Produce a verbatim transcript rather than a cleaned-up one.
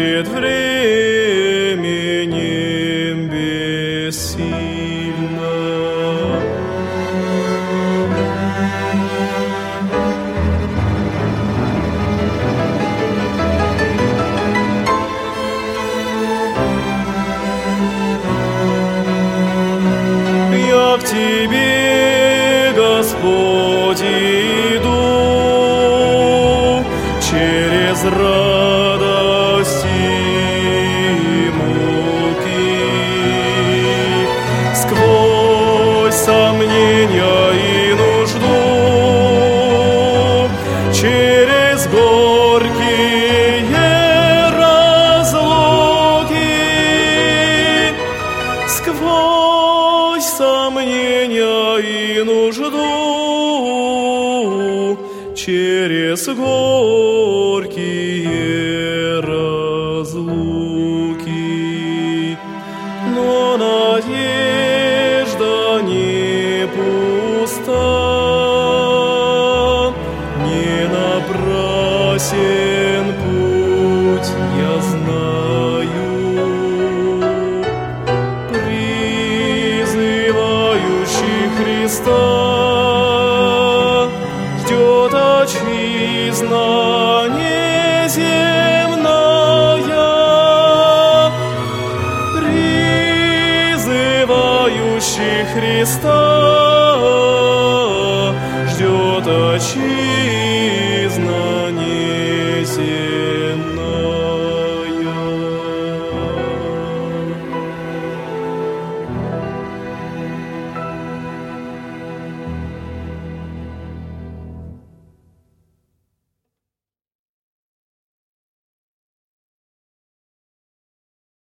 пред временем бессильна. Я к Тебе, Господь, иду через радость и муки, сквозь сомнения и нужду, через горькие разлуки, сквозь сомнения и нужду, через горькие разлуки. Но надежда не пуста, не напрасен путь, я знаю. Призывающий Христа ждет отчизна неземная, призывающий Христа ждет отчизна